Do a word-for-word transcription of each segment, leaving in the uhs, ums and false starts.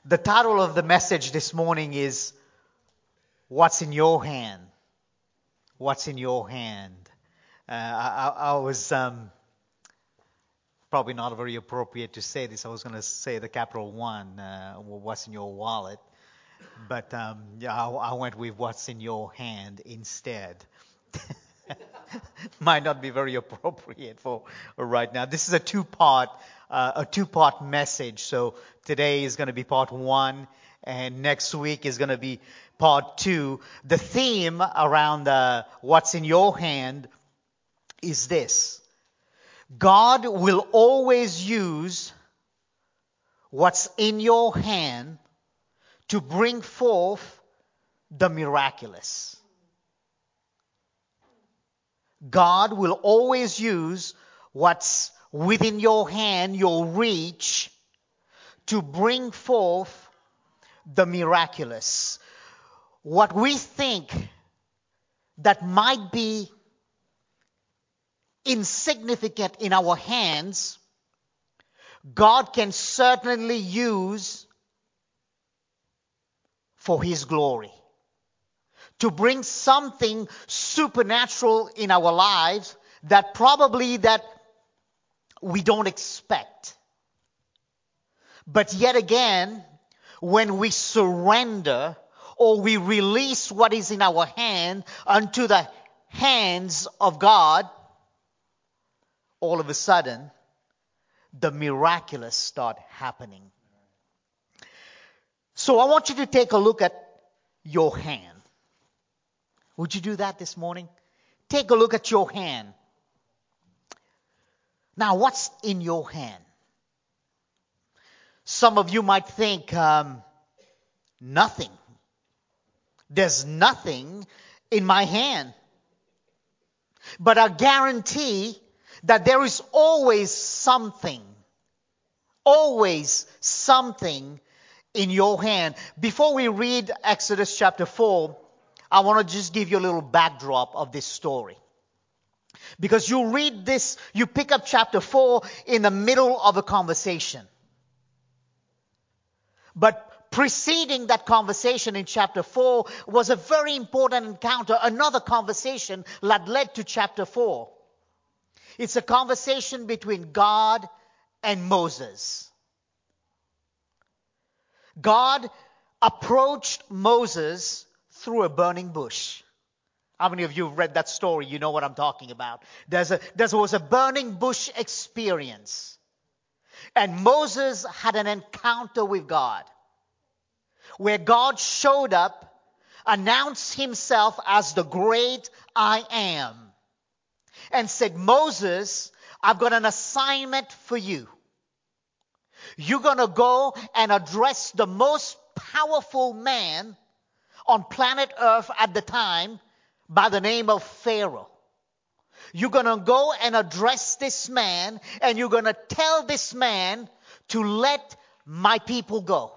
The title of the message this morning is What's in Your Hand? What's in Your Hand? Uh, I, I was um, probably not very appropriate to say this. I was going to say the capital one, uh, what's in your wallet. But um, yeah, I, I went with what's in your hand instead. Might not be very appropriate for right now. This is a two-part, uh, a two-part message. So today is going to be part one, and next week is going to be part two. The theme around uh, what's in your hand is this: God will always use what's in your hand to bring forth the miraculous. God will always use what's within your hand, your reach, to bring forth the miraculous. What we think that might be insignificant in our hands, God can certainly use for His glory. To bring something supernatural in our lives that probably that we don't expect. But yet again, when we surrender or we release what is in our hand unto the hands of God, all of a sudden, the miraculous start happening. So I want you to take a look at your hand. Would you do that this morning? Take a look at your hand. Now, what's in your hand? Some of you might think, um, nothing. There's nothing in my hand. But I guarantee that there is always something. Always something in your hand. Before we read Exodus chapter four, I want to just give you a little backdrop of this story. Because you read this, you pick up chapter four in the middle of a conversation. But preceding that conversation in chapter four was a very important encounter, another conversation that led to chapter four. It's a conversation between God and Moses. God approached Moses through a burning bush. How many of you have read that story? You know what I'm talking about. There's a, there was a burning bush experience. And Moses had an encounter with God, where God showed up, announced Himself as the great I am, and said, Moses, I've got an assignment for you. You're going to go and address the most powerful man on planet Earth at the time by the name of Pharaoh. You're going to go and address this man, and you're going to tell this man to let my people go.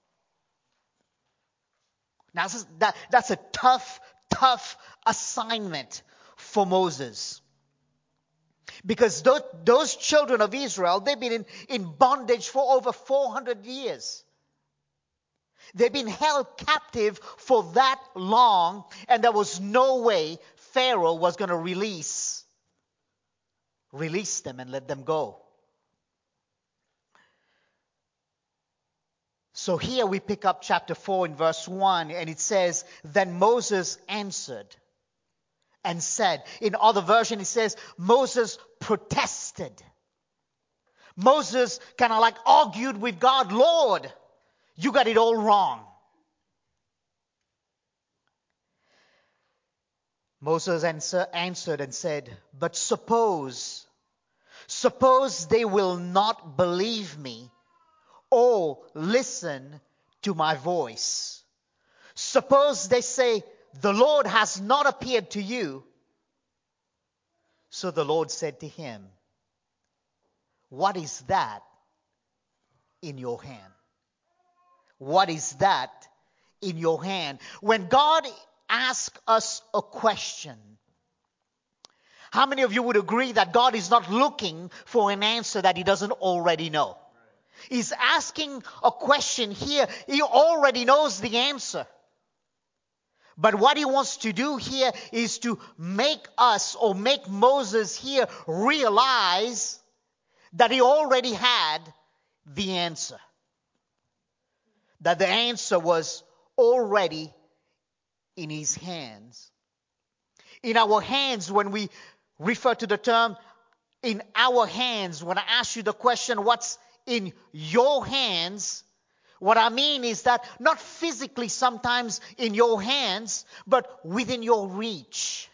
Now, that, that's a tough, tough assignment for Moses. Because those, those children of Israel, they've been in, in bondage for over four hundred years. They've been held captive for that long, and there was no way Pharaoh was going to release, release them and let them go. So here we pick up chapter four in verse one, and it says, Then Moses answered and said. In other version it says, Moses protested. Moses kind of like argued with God, Lord, you got it all wrong. Moses answer, answered and said, But suppose, suppose they will not believe me or listen to my voice. Suppose they say, the Lord has not appeared to you. So the Lord said to him, What is that in your hand? What is that in your hand? When God asks us a question, how many of you would agree that God is not looking for an answer that He doesn't already know? He's asking a question here. He already knows the answer. But what he wants to do here is to make us or make Moses here realize that he already had the answer. That the answer was already in his hands. In our hands, when we refer to the term in our hands, when I ask you the question, what's in your hands? What I mean is that not physically sometimes in your hands, but within your reach.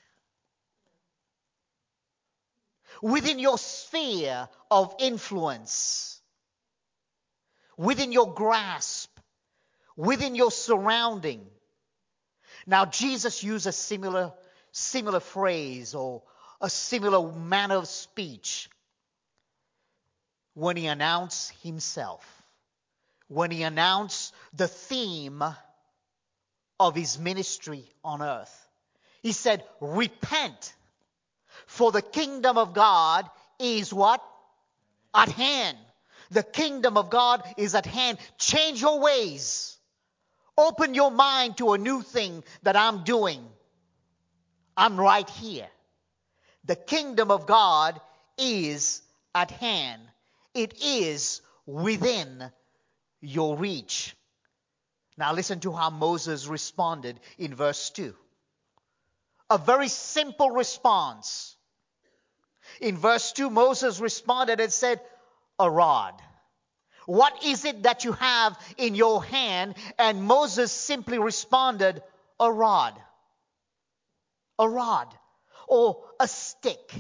Within your sphere of influence. Within your grasp. Within your surrounding. Now Jesus used a similar, similar phrase or a similar manner of speech when he announced himself. When he announced the theme of his ministry on earth. He said, repent, for the kingdom of God is what? At hand. The kingdom of God is at hand. Change your ways. Open your mind to a new thing that I'm doing. I'm right here. The kingdom of God is at hand. It is within your reach. Now listen to how Moses responded in verse two. A very simple response. In verse two, Moses responded and said, a rod. What is it that you have in your hand? And Moses simply responded, a rod. A rod. Or a stick.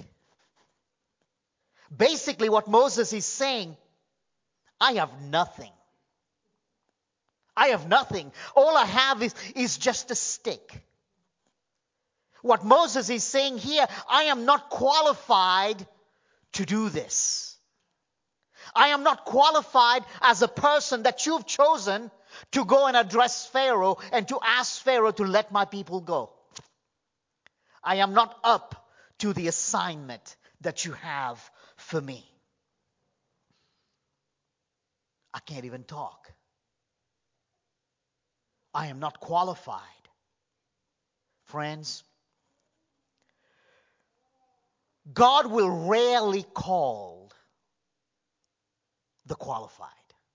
Basically what Moses is saying, I have nothing. I have nothing. All I have is, is just a stick. What Moses is saying here, I am not qualified to do this. I am not qualified as a person that you've chosen to go and address Pharaoh and to ask Pharaoh to let my people go. I am not up to the assignment that you have for me. I can't even talk. I am not qualified. Friends, God will rarely call the qualified.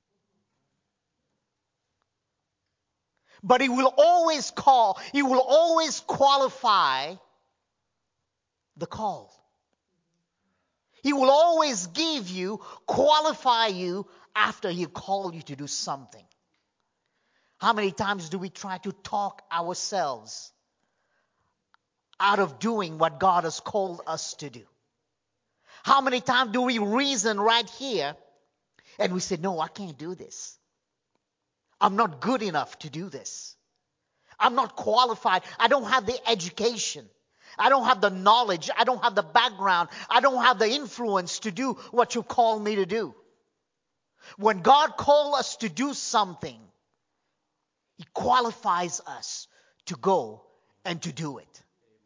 But He will always call, He will always qualify the called. He will always give you, qualify you after He called you to do something. How many times do we try to talk ourselves out of doing what God has called us to do? How many times do we reason right here and we say, no, I can't do this. I'm not good enough to do this. I'm not qualified. I don't have the education. I don't have the knowledge. I don't have the background. I don't have the influence to do what you call me to do. When God calls us to do something, He qualifies us to go and to do it.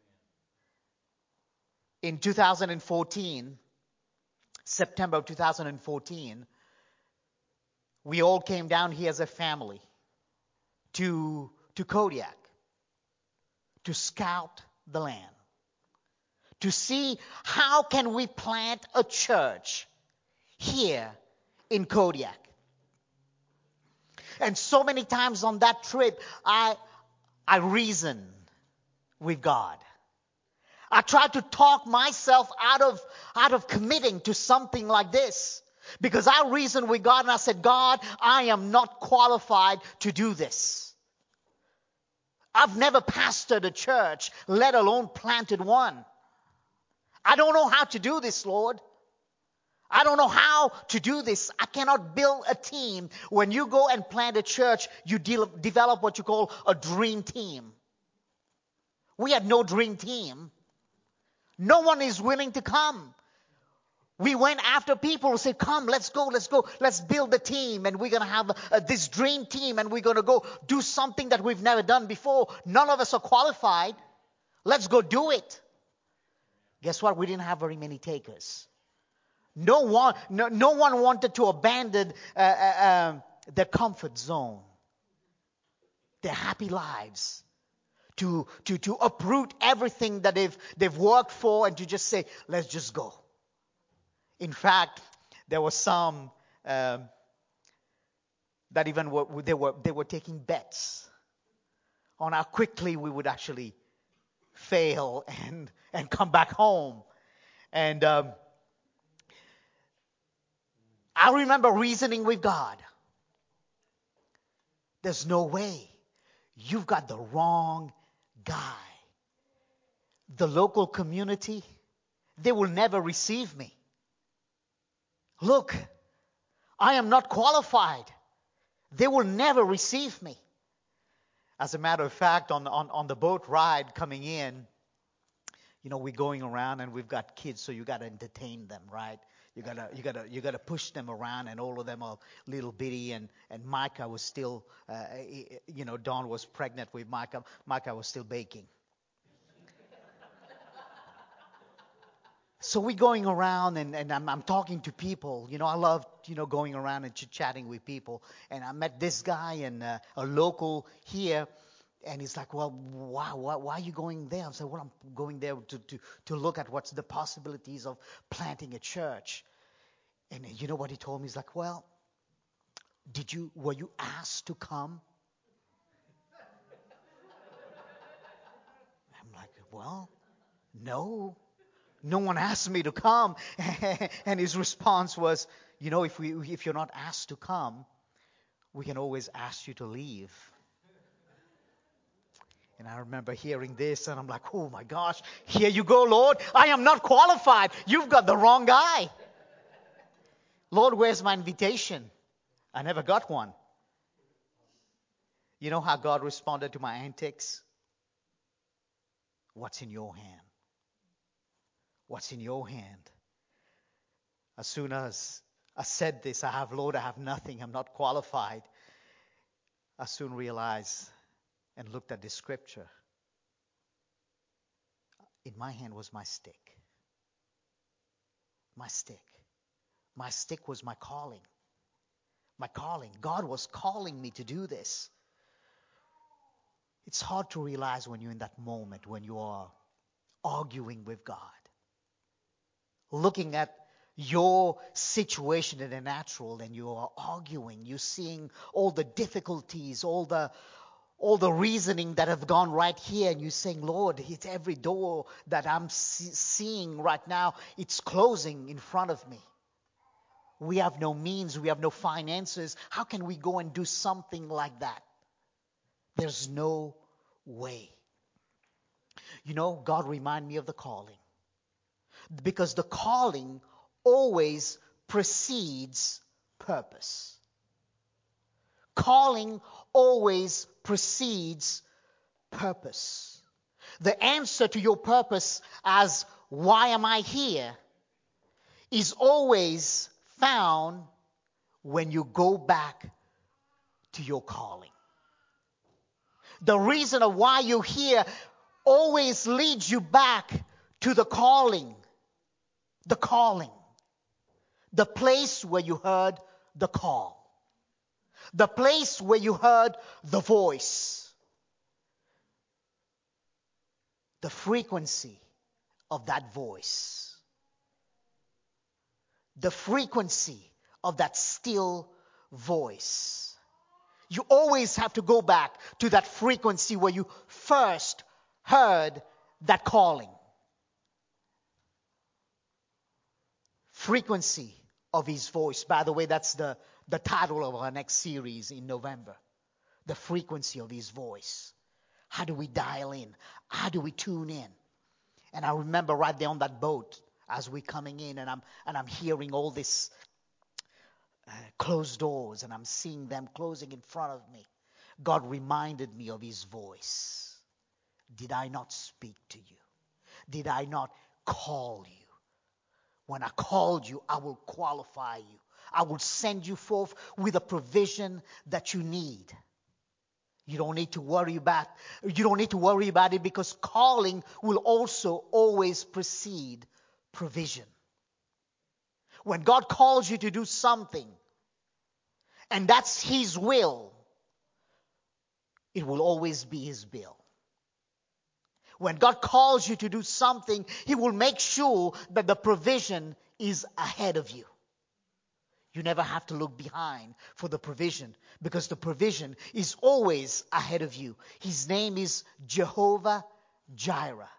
In two thousand fourteen, September of two thousand fourteen, we all came down here as a family to, to Kodiak to scout the land, to see how can we plant a church here in Kodiak. And so many times on that trip, I I reasoned with God. I tried to talk myself out of out of committing to something like this. Because I reasoned with God and I said, God, I am not qualified to do this. I've never pastored a church, let alone planted one. I don't know how to do this, Lord. I don't know how to do this. I cannot build a team. When you go and plant a church, you de- develop what you call a dream team. We had no dream team. No one is willing to come. We went after people who said, come, let's go, let's go, let's build a team. And we're going to have uh, this dream team and we're going to go do something that we've never done before. None of us are qualified. Let's go do it. Guess what? We didn't have very many takers. No one, no, no one wanted to abandon uh, uh, um, their comfort zone, their happy lives, to, to, to uproot everything that they've, they've worked for and to just say, let's just go. In fact, there were some um, that even were, they were they were taking bets on how quickly we would actually fail and and come back home. And um, I remember reasoning with God. There's no way. You've got the wrong guy. The local community, they will never receive me. Look, I am not qualified. They will never receive me. As a matter of fact, on, on, on the boat ride coming in, you know, we're going around and we've got kids, so you got to entertain them, right? You gotta, you gotta, you gotta push them around, and all of them are little bitty. And and Micah was still, uh, you know, Dawn was pregnant with Micah. Micah was still baking. So we're going around, and, and I'm, I'm talking to people. You know, I love, you know, going around and chit-chatting with people. And I met this guy and uh, a local here, and he's like, well, why, why, why are you going there? I said, well, I'm going there to, to, to look at what's the possibilities of planting a church. And you know what he told me? He's like, well, did you, were you asked to come? I'm like, well, no. No one asked me to come. And his response was, you know, if we if you're not asked to come, we can always ask you to leave. And I remember hearing this, and I'm like, oh my gosh, here you go, Lord. I am not qualified. You've got the wrong guy. Lord, where's my invitation? I never got one. You know how God responded to my antics? What's in your hand? What's in your hand? As soon as I said this, I have, Lord, I have nothing. I'm not qualified. I soon realized and looked at the scripture. In my hand was my stick. My stick. My stick was my calling. My calling. God was calling me to do this. It's hard to realize when you're in that moment, when you are arguing with God, looking at your situation in the natural, and you are arguing, you're seeing all the difficulties, all the all the reasoning that have gone right here, and you're saying, Lord, it's every door that I'm see- seeing right now, it's closing in front of me. We have no means, we have no finances. How can we go and do something like that? There's no way. You know, God remind me of the calling. Because the calling always precedes purpose. Calling always precedes purpose. The answer to your purpose as why am I here is always found when you go back to your calling. The reason of why you're here always leads you back to the calling. The calling. The place where you heard the call. The place where you heard the voice. The frequency of that voice. The frequency of that still voice. You always have to go back to that frequency where you first heard that calling. Frequency of his voice. By the way, that's the, the title of our next series in November. The frequency of his voice. How do we dial in? How do we tune in? And I remember right there on that boat as we're coming in, and I'm and I'm hearing all this uh, closed doors, and I'm seeing them closing in front of me. God reminded me of his voice. Did I not speak to you? Did I not call you? When I called you, I will qualify you. I will send you forth with a provision that you need. You don't need to worry about you don't need to worry about it, because calling will also always precede provision. When God calls you to do something, and that's His will, it will always be His will. When God calls you to do something, He will make sure that the provision is ahead of you. You never have to look behind for the provision, because the provision is always ahead of you. His name is Jehovah Jireh.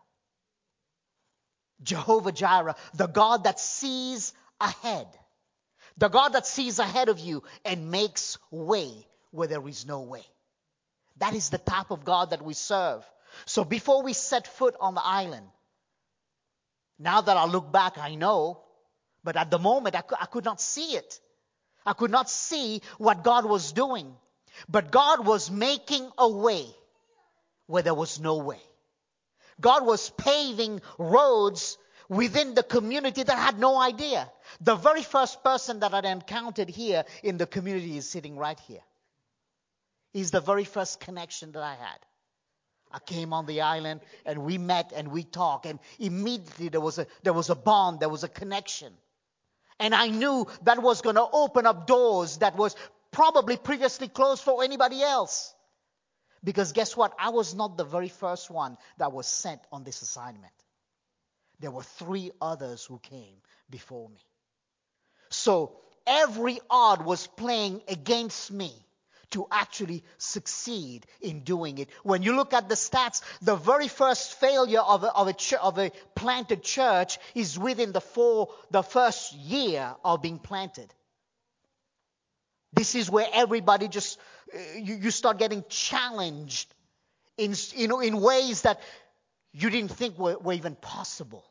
Jehovah Jireh, the God that sees ahead. The God that sees ahead of you and makes way where there is no way. That is the type of God that we serve. So before we set foot on the island, now that I look back, I know, but at the moment I, I could not see it. I could not see what God was doing. But God was making a way where there was no way. God was paving roads within the community that had no idea. The very first person that I'd encountered here in the community is sitting right here. He's the very first connection that I had. I came on the island and we met and we talked, and immediately there was a there was a bond, there was a connection. And I knew that was going to open up doors that was probably previously closed for anybody else. Because guess what? I was not the very first one that was sent on this assignment. There were three others who came before me. So every odd was playing against me to actually succeed in doing it. When you look at the stats, the very first failure of a, of a, ch- of a planted church is within the four, the first year of being planted. This is where everybody just, you, you start getting challenged in, you know, in ways that you didn't think were, were even possible.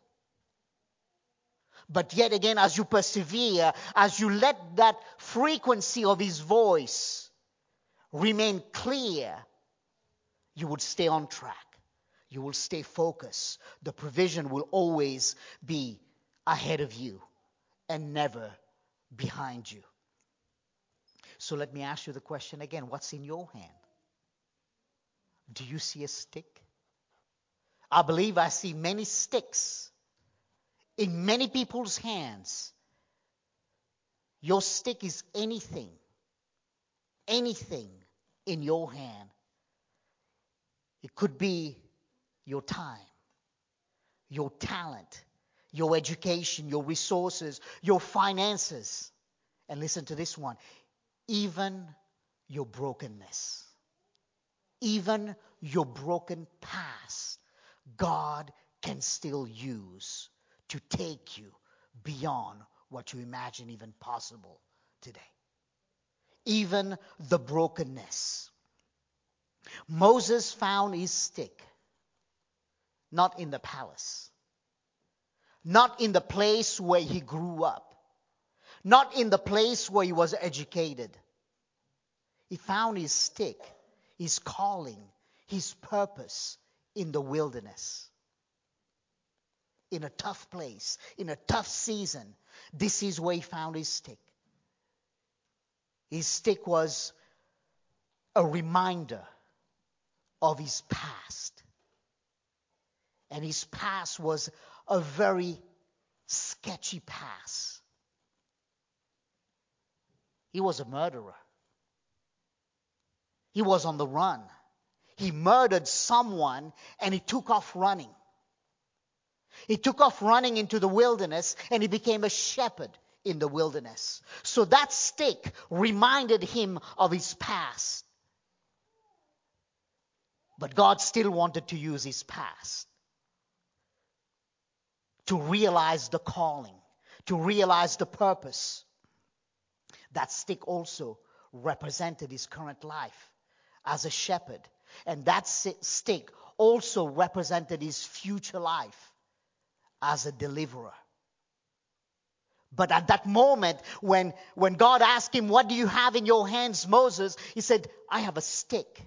But yet again, as you persevere, as you let that frequency of His voice remain clear, you would stay on track. You will stay focused. The provision will always be ahead of you and never behind you. So let me ask you the question again. What's in your hand? Do you see a stick? I believe I see many sticks in many people's hands. Your stick is anything, anything in your hand. It could be your time, your talent, your education, your resources, your finances. And listen to this one. Even your brokenness. Even your broken past, God can still use to take you beyond what you imagine even possible today. Even the brokenness. Moses found his stick not in the palace, not in the place where he grew up, not in the place where he was educated. He found his stick, his calling, his purpose in the wilderness. In a tough place, in a tough season, this is where he found his stick. His stick was a reminder of his past. And his past was a very sketchy past. He was a murderer. He was on the run. He murdered someone and he took off running. He took off running into the wilderness and he became a shepherd in the wilderness. So that stick reminded him of his past. But God still wanted to use his past to realize the calling, to realize the purpose. That stick also represented his current life as a shepherd. And that stick also represented his future life as a deliverer. But at that moment, when, when God asked him, "What do you have in your hands, Moses?" he said, "I have a stick."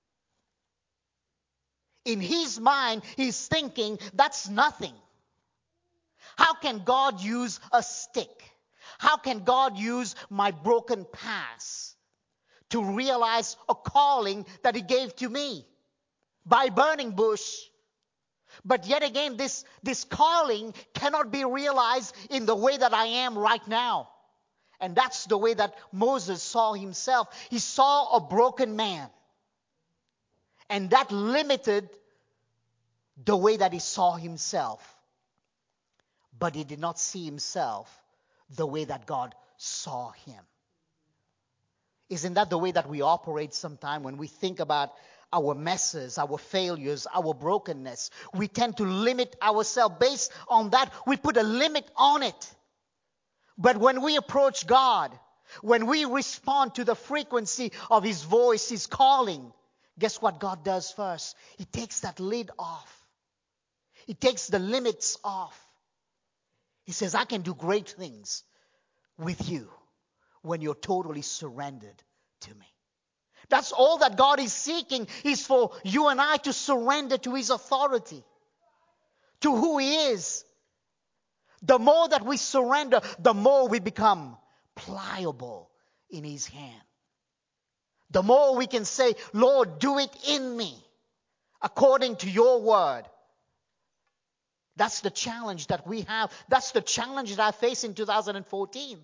In his mind, he's thinking, that's nothing. How can God use a stick? How can God use my broken past to realize a calling that he gave to me by burning bush? But yet again, this, this calling cannot be realized in the way that I am right now. And that's the way that Moses saw himself. He saw a broken man. And that limited the way that he saw himself. But he did not see himself the way that God saw him. Isn't that the way that we operate sometimes when we think about our messes, our failures, our brokenness? We tend to limit ourselves. Based on that, we put a limit on it. But when we approach God, when we respond to the frequency of His voice, His calling, guess what God does first? He takes that lid off. He takes the limits off. He says, I can do great things with you when you're totally surrendered to me. That's all that God is seeking, is for you and I to surrender to His authority, to who He is. The more that we surrender, the more we become pliable in His hand. The more we can say, Lord, do it in me according to your word. That's the challenge that we have. That's the challenge that I face in two thousand fourteen.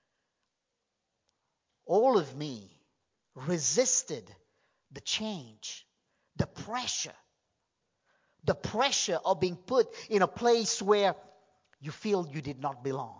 All of me resisted the change, the pressure, the pressure of being put in a place where you feel you did not belong.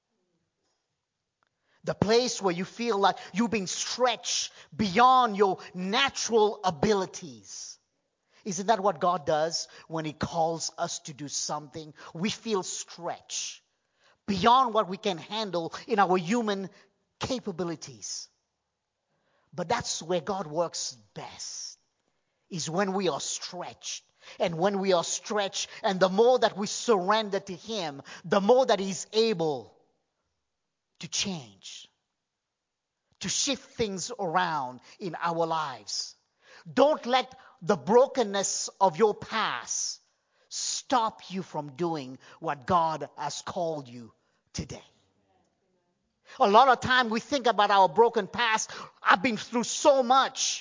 The place where you feel like you've been stretched beyond your natural abilities. Isn't that what God does when He calls us to do something? We feel stretched beyond what we can handle in our human capabilities. But that's where God works best, is when we are stretched. And when we are stretched, and the more that we surrender to Him, the more that He's able to change, to shift things around in our lives. Don't let the brokenness of your past stop you from doing what God has called you today. A lot of time we think about our broken past. I've been through so much.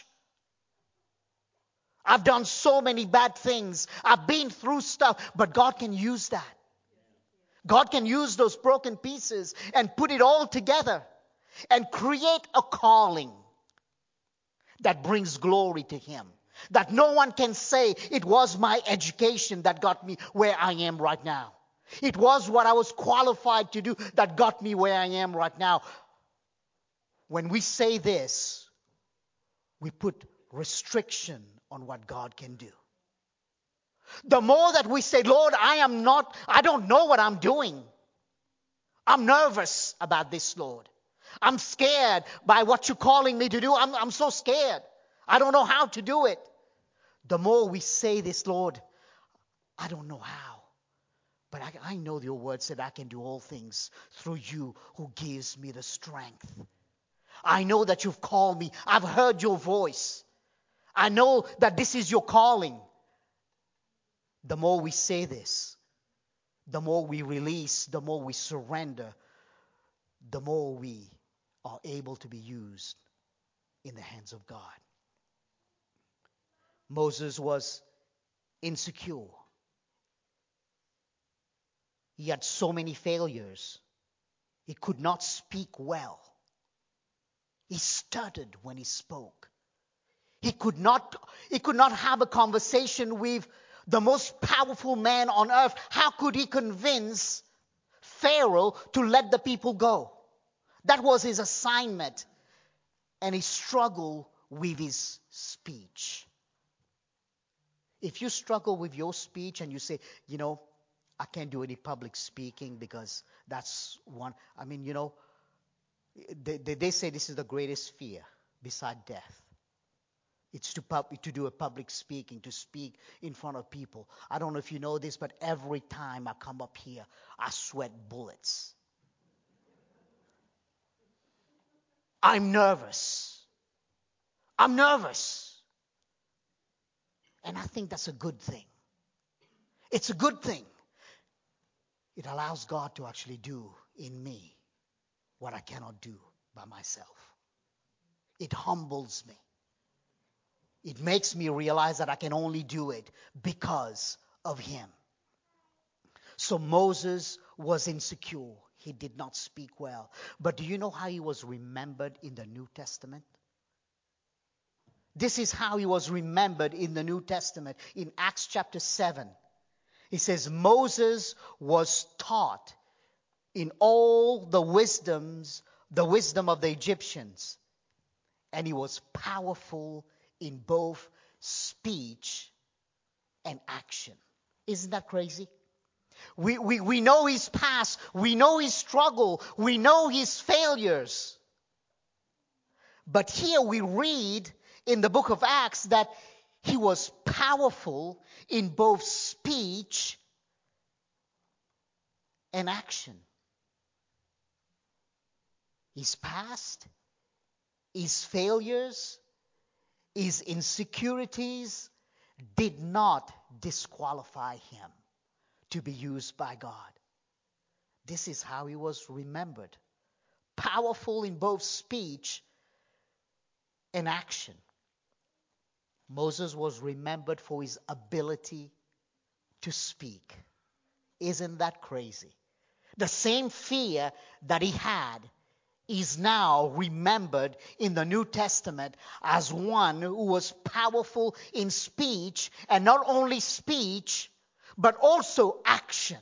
I've done so many bad things. I've been through stuff, but God can use that. God can use those broken pieces and put it all together and create a calling that brings glory to Him. That no one can say it was my education that got me where I am right now. It was what I was qualified to do that got me where I am right now. When we say this, we put restriction on what God can do. The more that we say, Lord, I am not, I don't know what I'm doing. I'm nervous about this, Lord. I'm scared by what you're calling me to do. I'm, I'm so scared. I don't know how to do it. The more we say this, Lord, I don't know how. But I, I know your word said I can do all things through you who gives me the strength. I know that you've called me. I've heard your voice. I know that this is your calling. The more we say this, the more we release, the more we surrender, the more we are able to be used in the hands of God. Moses was insecure. He had so many failures. He could not speak well. He stuttered when he spoke. He could not, he could not have a conversation with the most powerful man on earth. How could he convince Pharaoh to let the people go? That was his assignment. And he struggled with his speech. If you struggle with your speech and you say, you know, I can't do any public speaking because that's one. I mean, you know, they, they, they say this is the greatest fear beside death. It's to, pub, to do a public speaking, to speak in front of people. I don't know if you know this, but every time I come up here, I sweat bullets. I'm nervous. I'm nervous. And I think that's a good thing. It's a good thing. It allows God to actually do in me what I cannot do by myself. It humbles me. It makes me realize that I can only do it because of him. So Moses was insecure. He did not speak well. But do you know how he was remembered in the New Testament? This is how he was remembered in the New Testament. In Acts chapter seven, he says, Moses was taught in all the wisdoms, the wisdom of the Egyptians, and he was powerful in both speech and action. Isn't that crazy? We, we, we know his past. We know his struggle. We know his failures. But here we read in the book of Acts that he was powerful in both speech and action. His past, his failures, his insecurities did not disqualify him to be used by God. This is how he was remembered. Powerful in both speech and action. Moses was remembered for his ability to speak. Isn't that crazy? The same fear that he had is now remembered in the New Testament as one who was powerful in speech, and not only speech, but also action.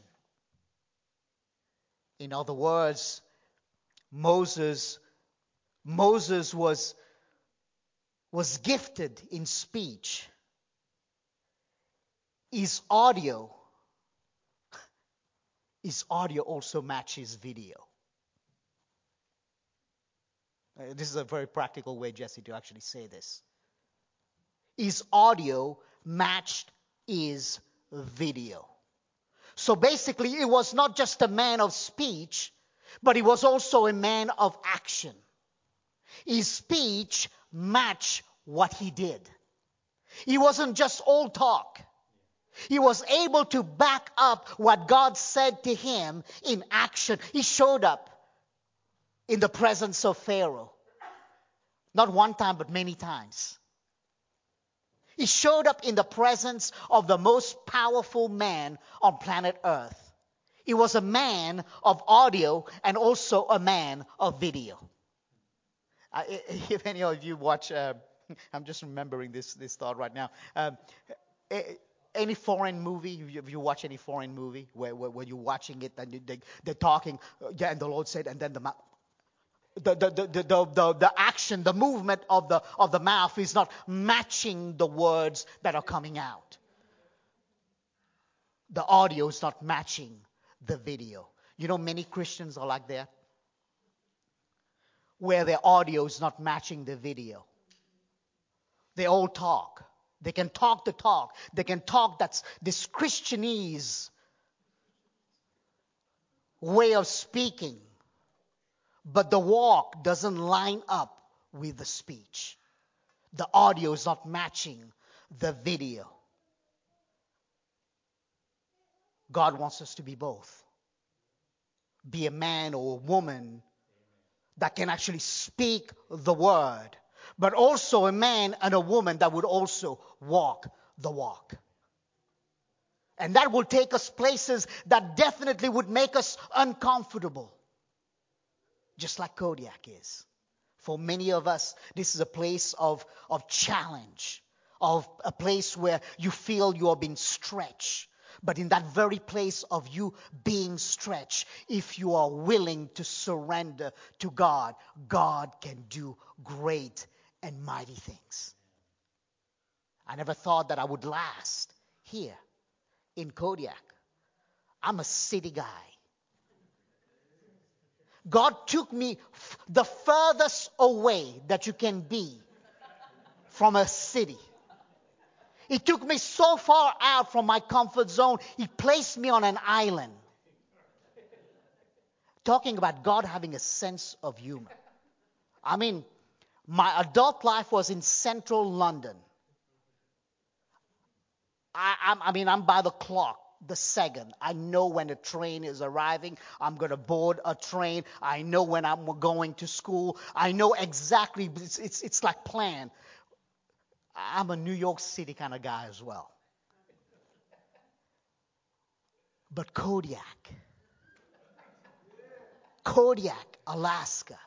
In other words, Moses, Moses was, was gifted in speech. His audio, his audio also matches video. Uh, This is a very practical way, Jesse, to actually say this. His audio matched his video. So basically, he was not just a man of speech, but he was also a man of action. His speech matched what he did. He wasn't just old talk. He was able to back up what God said to him in action. He showed up in the presence of Pharaoh. Not one time, but many times. He showed up in the presence of the most powerful man on planet Earth. He was a man of audio and also a man of video. Uh, if any of you watch, uh, I'm just remembering this this thought right now. Um, any foreign movie, if you watch any foreign movie where, where, where you're watching it and you, they, they're talking, uh, yeah, and the Lord said, and then the mouth. The, the, the, the, the, the action, the movement of the, of the mouth is not matching the words that are coming out. The audio is not matching the video. You know, many Christians are like that, where their audio is not matching the video. They all talk. They can talk the talk. They can talk that's this Christianese way of speaking. But the walk doesn't line up with the speech. The audio is not matching the video. God wants us to be both. Be a man or a woman that can actually speak the word, but also a man and a woman that would also walk the walk. And that will take us places that definitely would make us uncomfortable. Just like Kodiak is. For many of us, this is a place of, of challenge, of a place where you feel you are being stretched. But in that very place of you being stretched, if you are willing to surrender to God, God can do great and mighty things. I never thought that I would last here in Kodiak. I'm a city guy. God took me f- the furthest away that you can be from a city. He took me so far out from my comfort zone, He placed me on an island. Talking about God having a sense of humor. I mean, my adult life was in central London. I, I'm, I mean, I'm by the clock. The second. I know when a train is arriving. I'm going to board a train. I know when I'm going to school. I know exactly. It's, it's, it's like planned. I'm a New York City kind of guy as well. But Kodiak, Kodiak, Alaska.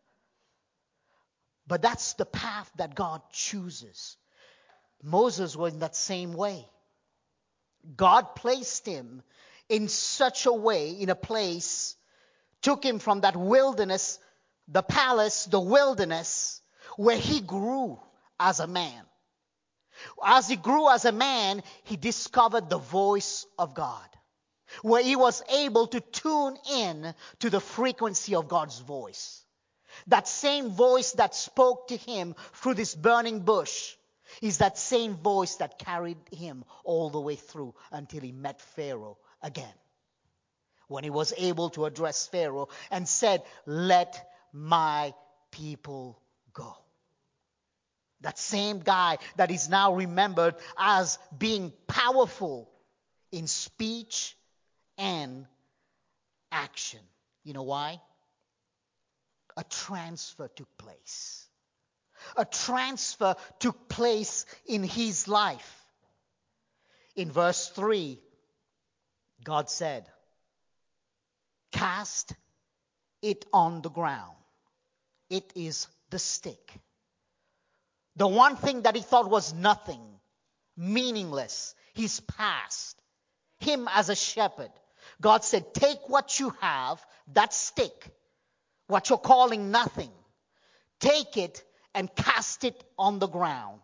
But that's the path that God chooses. Moses was in that same way. God placed him in such a way, in a place, took him from that wilderness, the palace, the wilderness, where he grew as a man. As he grew as a man, he discovered the voice of God, where he was able to tune in to the frequency of God's voice. That same voice that spoke to him through this burning bush is that same voice that carried him all the way through until he met Pharaoh again. When he was able to address Pharaoh and said, "Let my people go." That same guy that is now remembered as being powerful in speech and action. You know why? A transfer took place. A transfer took place in his life. In verse three, God said, "Cast it on the ground." It is the stick. The one thing that he thought was nothing, meaningless, his past, him as a shepherd. God said, take what you have, that stick, what you're calling nothing, take it and cast it on the ground.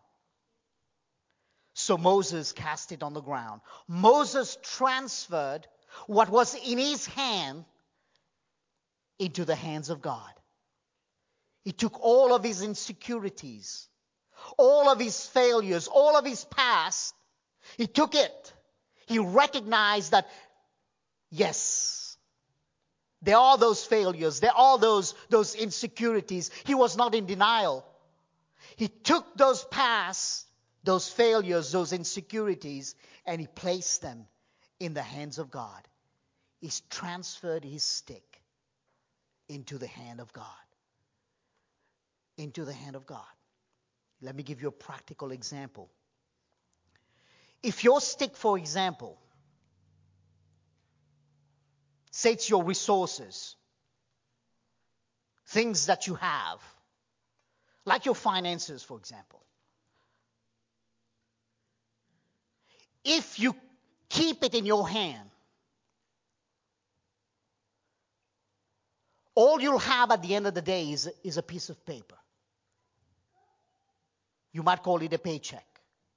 So Moses cast it on the ground. Moses transferred what was in his hand into the hands of God. He took all of his insecurities, all of his failures, all of his past. He took it. He recognized that, yes, there are those failures, there are those, those insecurities. He was not in denial. He took those past, those failures, those insecurities, and he placed them in the hands of God. He's transferred his stick into the hand of God. Into the hand of God. Let me give you a practical example. If your stick, for example, say it's your resources, things that you have, like your finances, for example. If you keep it in your hand, all you'll have at the end of the day is, is a piece of paper. You might call it a paycheck.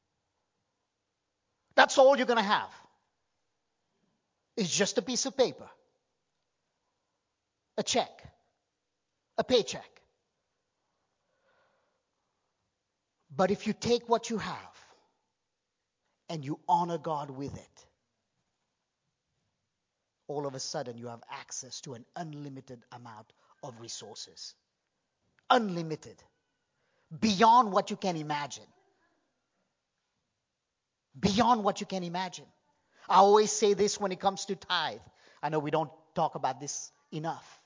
That's all you're going to have. It's just a piece of paper. A check. A paycheck. But if you take what you have and you honor God with it, all of a sudden you have access to an unlimited amount of resources. Unlimited. Beyond what you can imagine. Beyond what you can imagine. I always say this when it comes to tithe. I know we don't talk about this enough.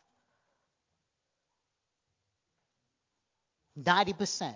ninety percent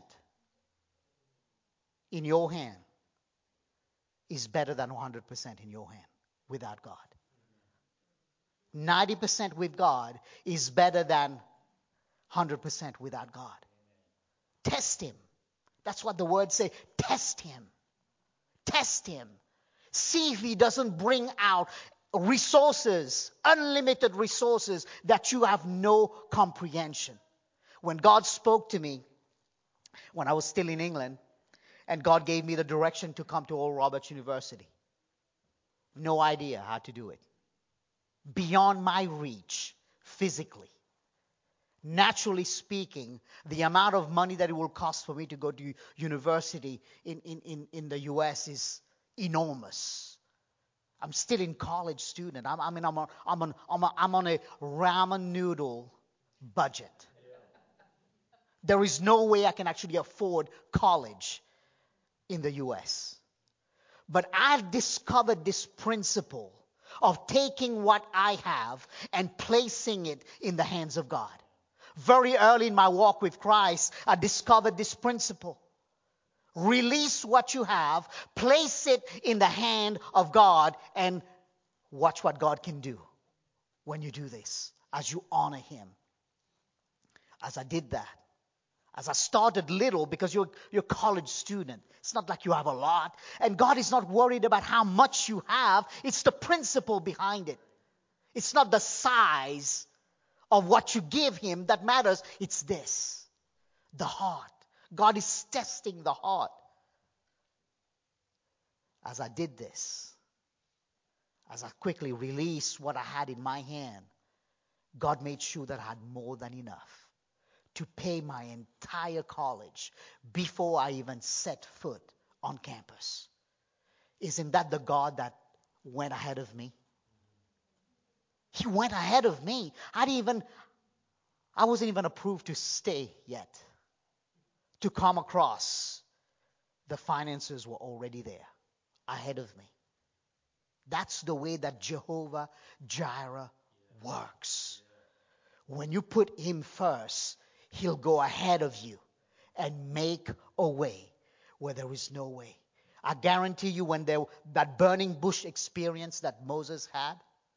in your hand is better than one hundred percent in your hand without God. ninety percent with God is better than one hundred percent without God. Test him. That's what the word says. Test him. Test him. See if he doesn't bring out resources, unlimited resources that you have no comprehension. When God spoke to me, when I was still in England, and God gave me the direction to come to Oral Roberts University. No idea how to do it. Beyond my reach, physically. Naturally speaking, the amount of money that it will cost for me to go to university in, in, in, in the U S is enormous. I'm still in college student. I'm, I mean, I'm, a, I'm, on, I'm, a, I'm on a ramen noodle budget. There is no way I can actually afford college in the U S. But I've discovered this principle of taking what I have and placing it in the hands of God. Very early in my walk with Christ, I discovered this principle. Release what you have, place it in the hand of God, and Watch what God can do when you do this, as you honor him. As I did that, as I started little, because you're, you're a college student. It's not like you have a lot. And God is not worried about how much you have. It's the principle behind it. It's not the size of what you give him that matters. It's this, the heart. God is testing the heart. As I did this, as I quickly released what I had in my hand, God made sure that I had more than enough to pay my entire college before I even set foot on campus. Isn't that the God that went ahead of me? He went ahead of me. I didn't even, I wasn't even approved to stay yet. To come across, the finances were already there, ahead of me. That's the way that Jehovah Jireh works. When you put him first, he'll go ahead of you and make a way where there is no way. I guarantee you, when there, that burning bush experience that Moses had,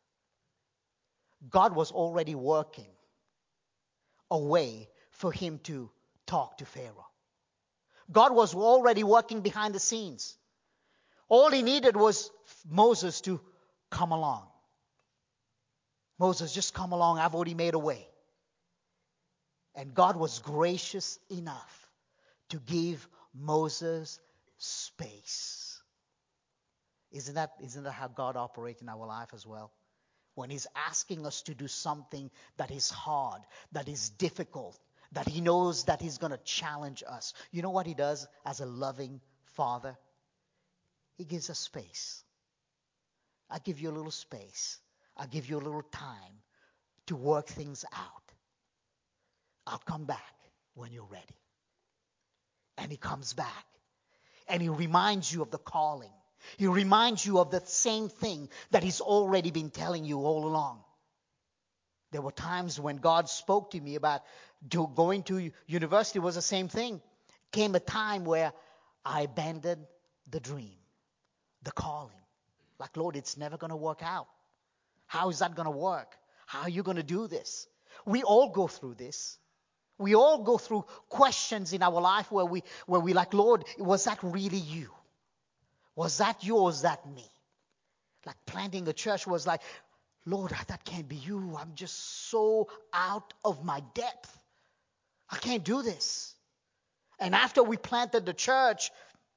God was already working a way for him to talk to Pharaoh. God was already working behind the scenes. All he needed was Moses to come along. Moses, just come along. I've already made a way. And God was gracious enough to give Moses space. Isn't that, isn't that how God operates in our life as well? When he's asking us to do something that is hard, that is difficult, that he knows that he's going to challenge us. You know what he does as a loving father? He gives us space. I give you a little space. I give you a little time to work things out. I'll come back when you're ready. And he comes back. And he reminds you of the calling. He reminds you of the same thing that he's already been telling you all along. There were times when God spoke to me about do, going to university was the same thing. Came a time where I abandoned the dream, the calling. Like, Lord, it's never going to work out. How is that going to work? How are you going to do this? We all go through this. We all go through questions in our life where we where we like, Lord, was that really you? Was that you or was that me? Like planting a church was like, Lord, that can't be you. I'm just so out of my depth. I can't do this. And after we planted the church,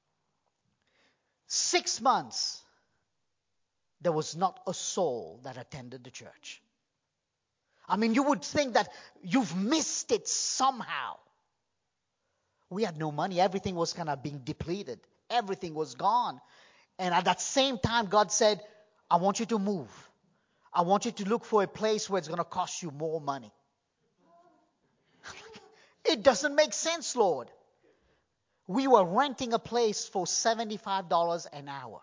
six months, there was not a soul that attended the church. I mean, you would think that you've missed it somehow. We had no money. Everything was kind of being depleted. Everything was gone. And at that same time, God said, I want you to move. I want you to look for a place where it's going to cost you more money. It doesn't make sense, Lord. We were renting a place for seventy-five dollars an hour.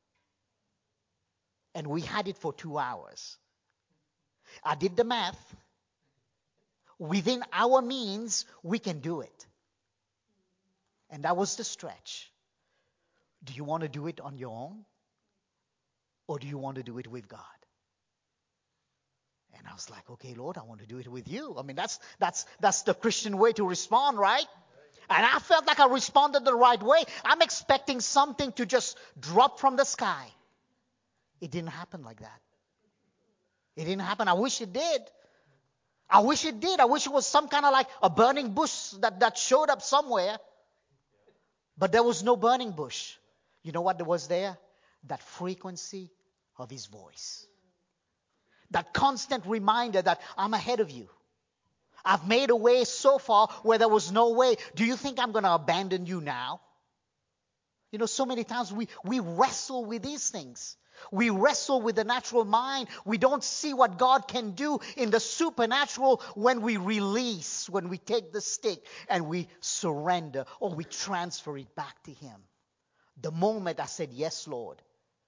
And we had it for two hours. I did the math. Within our means, we can do it. And that was the stretch. Do you want to do it on your own? Or do you want to do it with God? And I was like, okay, Lord, I want to do it with you. I mean, that's that's that's the Christian way to respond, right? And I felt like I responded the right way. I'm expecting something to just drop from the sky. It didn't happen like that. It didn't happen. I wish it did. I wish it did. I wish it was some kind of like a burning bush that, that showed up somewhere. But there was no burning bush. You know what was there? That frequency of his voice. That constant reminder that I'm ahead of you. I've made a way so far where there was no way. Do you think I'm going to abandon you now? You know, so many times we, we wrestle with these things. We wrestle with the natural mind. We don't see what God can do in the supernatural when we release, when we take the stick and we surrender or we transfer it back to him. The moment I said, yes, Lord,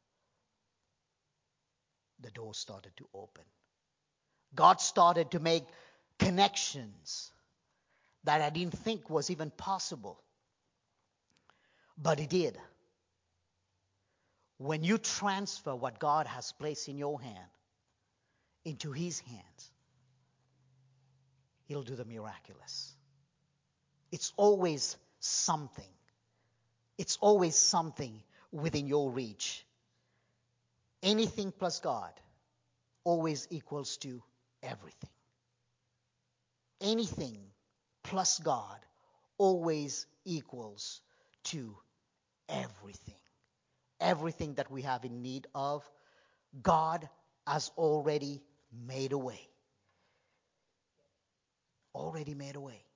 the door started to open. God started to make connections that I didn't think was even possible. But he did. When you transfer what God has placed in your hand into His hands, He'll do the miraculous. It's always something. It's always something within your reach. Anything plus God always equals to everything. Anything plus God always equals to everything. Everything that we have in need of, God has already made a way. Already made a way.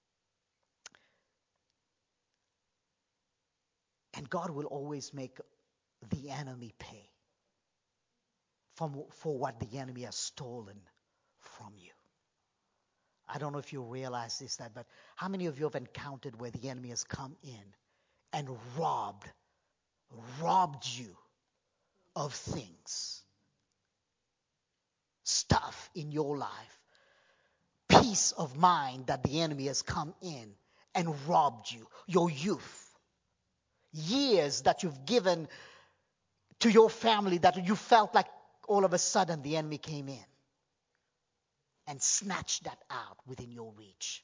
And God will always make the enemy pay from, for what the enemy has stolen from you. I don't know if you realize this, that, but how many of you have encountered where the enemy has come in and robbed, robbed you of things, stuff in your life, peace of mind that the enemy has come in and robbed you, your youth, years that you've given to your family that you felt like all of a sudden the enemy came in and snatched that out within your reach.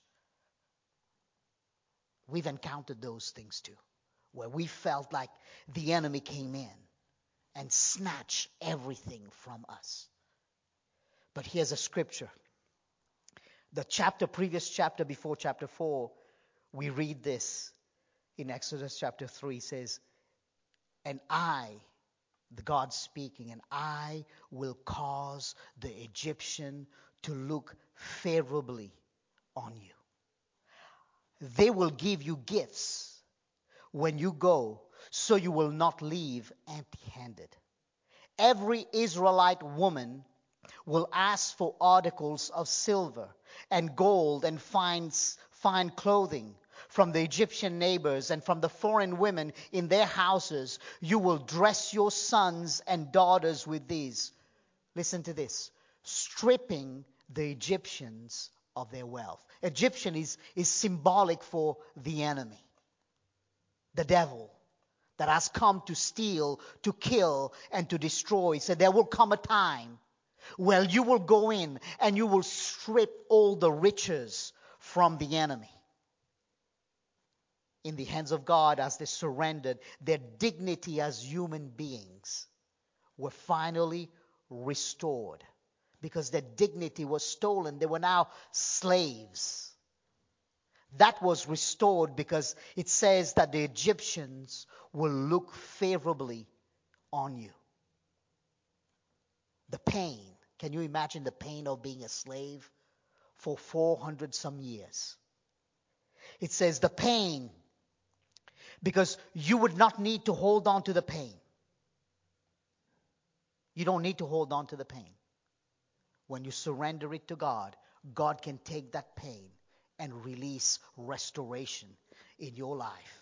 We've encountered those things too, where we felt like the enemy came in and snatched everything from us. But here's a scripture. The chapter, previous chapter before chapter four, we read this in Exodus chapter three, says, and I, the God speaking, and I will cause the Egyptian to look favorably on you. They will give you gifts when you go, so you will not leave empty-handed. Every Israelite woman will ask for articles of silver and gold and fine, fine clothing from the Egyptian neighbors and from the foreign women in their houses. You will dress your sons and daughters with these. Listen to this. Stripping the Egyptians of their wealth. Egyptian is, is symbolic for the enemy, the devil, that has come to steal, to kill, and to destroy. So there will come a time where you will go in and you will strip all the riches from the enemy. In the hands of God, as they surrendered, their dignity as human beings were finally restored. Because their dignity was stolen. They were now slaves. That was restored because it says that the Egyptians will look favorably on you. The pain. Can you imagine the pain of being a slave for four hundred some years? It says the pain, because you would not need to hold on to the pain. You don't need to hold on to the pain. When you surrender it to God, God can take that pain and release restoration in your life.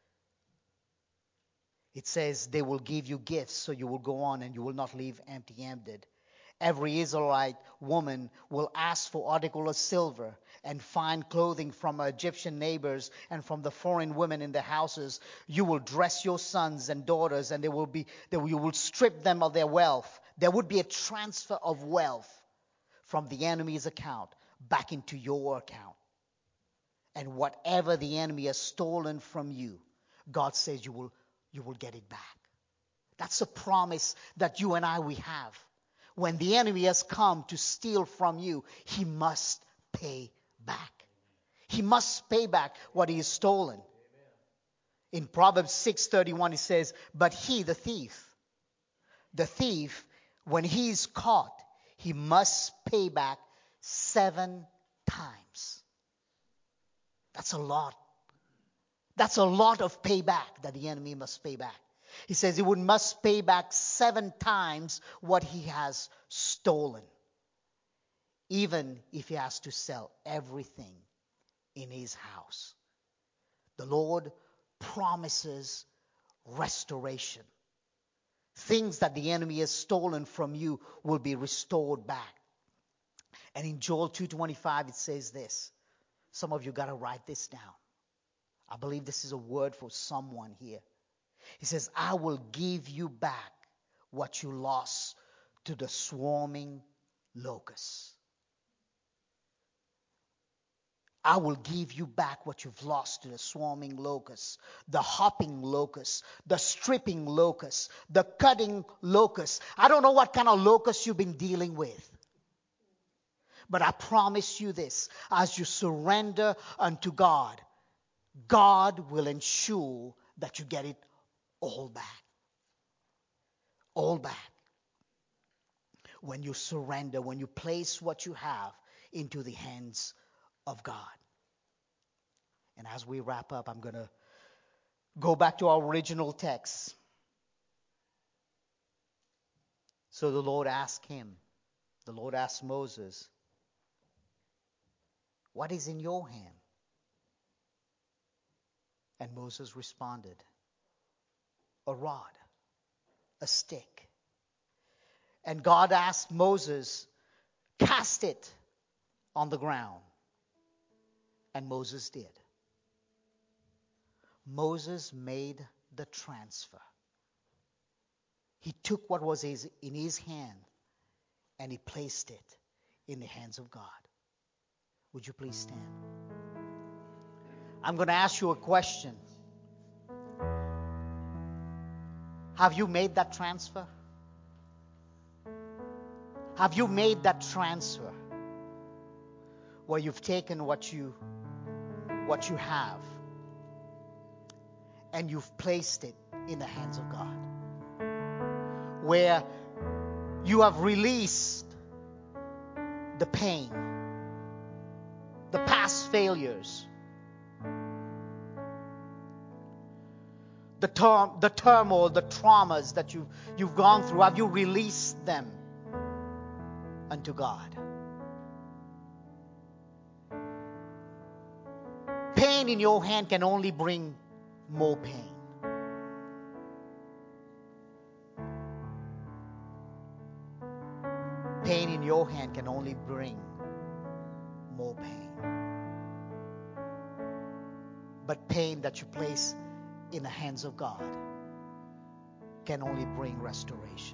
It says they will give you gifts, so you will go on and you will not leave empty-handed. Every Israelite woman will ask for article of silver and fine clothing from her Egyptian neighbors and from the foreign women in the houses. You will dress your sons and daughters, and they will be, they will, you will strip them of their wealth. There would be a transfer of wealth from the enemy's account back into your account. And whatever the enemy has stolen from you, God says you will, you will get it back. That's a promise that you and I, we have. When the enemy has come to steal from you, he must pay back. He must pay back what he has stolen. In Proverbs six thirty-one, it says, but he, the thief, the thief, when he is caught, he must pay back seven times. That's a lot. That's a lot of payback that the enemy must pay back. He says he would must pay back seven times what he has stolen, even if he has to sell everything in his house. The Lord promises restoration. Things that the enemy has stolen from you will be restored back. And in Joel two twenty-five, it says this. Some of you got to write this down. I believe this is a word for someone here. He says, I will give you back what you lost to the swarming locusts. I will give you back what you've lost to the swarming locusts, the hopping locusts, the stripping locusts, the cutting locusts. I don't know what kind of locusts you've been dealing with. But I promise you this, as you surrender unto God, God will ensure that you get it all back. All back. When you surrender, when you place what you have into the hands of God. And as we wrap up, I'm going to go back to our original text. So the Lord asked him, the Lord asked Moses, what is in your hand? And Moses responded, a rod, a stick. And God asked Moses, cast it on the ground. And Moses did. Moses made the transfer. He took what was his, in his hand and he placed it in the hands of God. Would you please stand? I'm going to ask you a question. Have you made that transfer? Have you made that transfer where you've taken what you what you have and you've placed it in the hands of God? Where you have released the pain, the past failures, the tur- the turmoil, the traumas that you've, you've gone through. Have you released them unto God? Pain in your hand can only bring more pain. Pain in your hand can only bring more pain. But pain that you place in the hands of God can only bring restoration.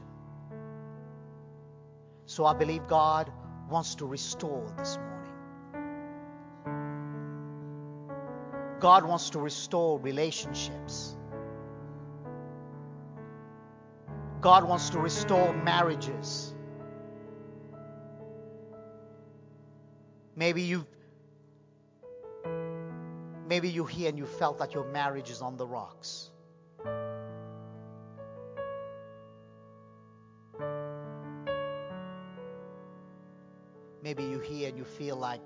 So I believe God wants to restore this morning. God wants to restore relationships. God wants to restore marriages. Maybe you maybe you're here and you felt that your marriage is on the rocks. Maybe you're here and you feel like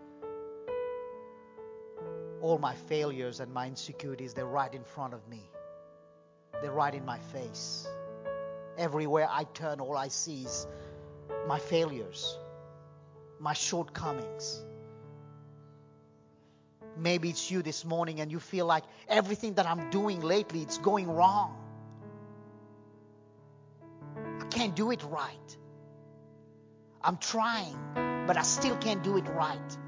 all my failures and my insecurities, they're right in front of me. They're right in my face. Everywhere I turn, all I see is my failures, my shortcomings. Maybe it's you this morning and you feel like everything that I'm doing lately, it's going wrong. I can't do it right. I'm trying, but I still can't do it right.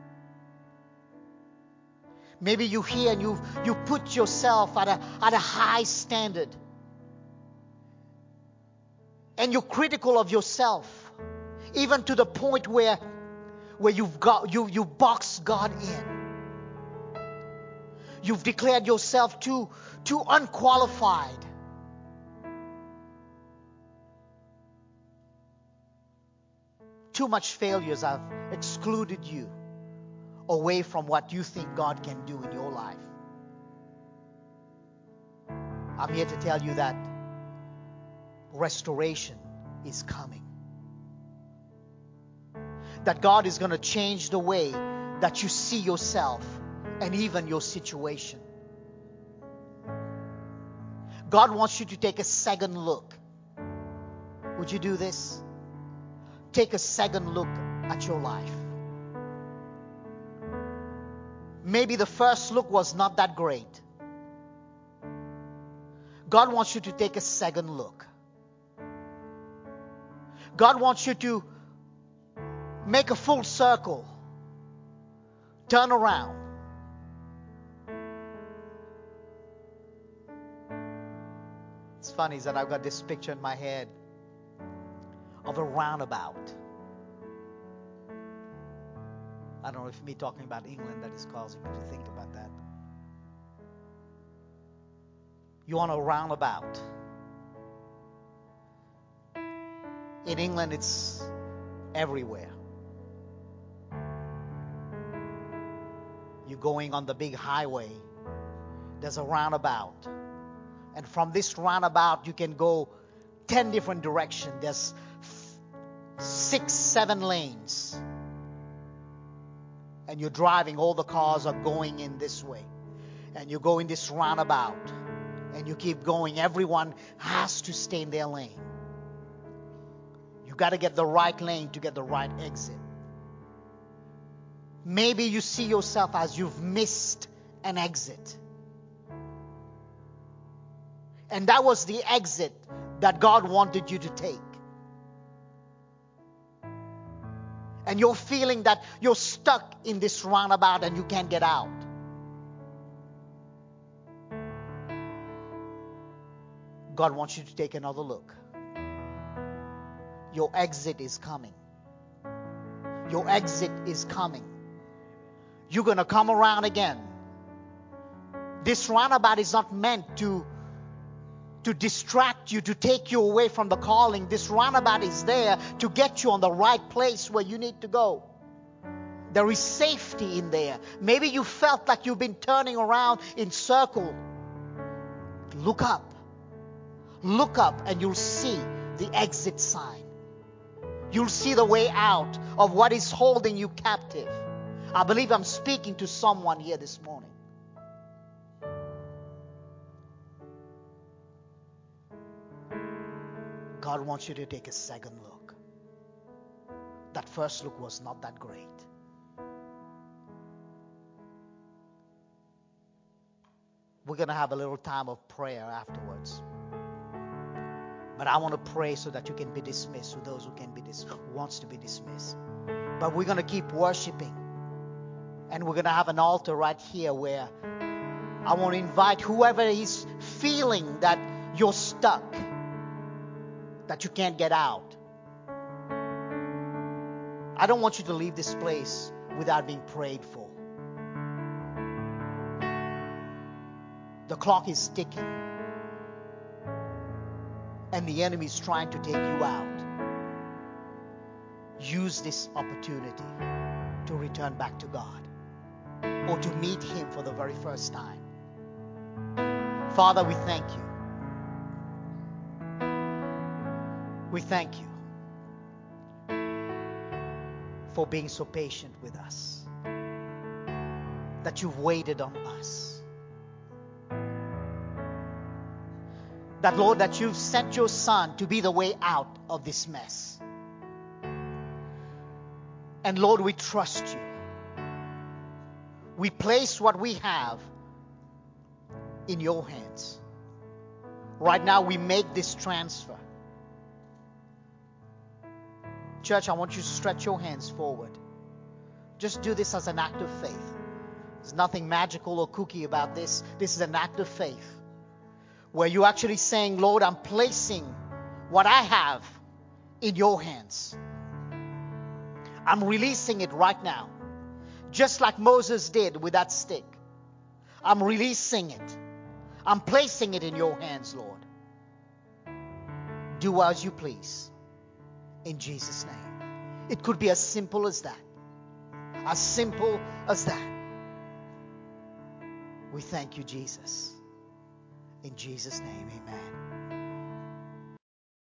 Maybe you're here and you you put yourself at a at a high standard. And you're critical of yourself, even to the point where where you've got you you box God in. You've declared yourself too too unqualified. Too much failures have excluded you away from what you think God can do in your life. I'm here to tell you that restoration is coming. That God is going to change the way that you see yourself and even your situation. God wants you to take a second look. Would you do this? Take a second look at your life. Maybe the first look was not that great. God wants you to take a second look. God wants you to make a full circle. Turn around. It's funny is that I've got this picture in my head of a roundabout. I don't know if me talking about England that is causing me to think about that. You want a roundabout. In England, it's everywhere. You're going on the big highway. There's a roundabout. And from this roundabout, you can go ten different directions. There's six, seven lanes. And you're driving, all the cars are going in this way. And you go in this roundabout. And you keep going. Everyone has to stay in their lane. You got to get the right lane to get the right exit. Maybe you see yourself as you've missed an exit. And that was the exit that God wanted you to take. And you're feeling that you're stuck in this roundabout and you can't get out. God wants you to take another look. Your exit is coming. Your exit is coming. You're going to come around again. This roundabout is not meant to, to distract you, to take you away from the calling. This roundabout is there to get you on the right place where you need to go. There is safety in there. Maybe you felt like you've been turning around in circle. Look up. Look up and you'll see the exit sign. You'll see the way out of what is holding you captive. I believe I'm speaking to someone here this morning. God wants you to take a second look. That first look was not that great. We're going to have a little time of prayer afterwards. But I want to pray so that you can be dismissed, for those who can be dis- who wants to be dismissed. But we're going to keep worshiping. And we're going to have an altar right here where I want to invite whoever is feeling that you're stuck, that you can't get out. I don't want you to leave this place without being prayed for. The clock is ticking. And the enemy is trying to take you out. Use this opportunity to return back to God or to meet Him for the very first time. Father, we thank you. We thank you for being so patient with us, that you've waited on us. That, Lord, that you've sent your Son to be the way out of this mess. And Lord, we trust you. We place what we have in your hands. Right now, we make this transfer. Church, I want you to stretch your hands forward. Just do this as an act of faith. There's nothing magical or kooky about this. This is an act of faith, where you're actually saying, Lord, I'm placing what I have in your hands. I'm releasing it right now. Just like Moses did with that stick. I'm releasing it. I'm placing it in your hands, Lord. Do as you please. In Jesus' name. It could be as simple as that. As simple as that. We thank you, Jesus. In Jesus' name, amen.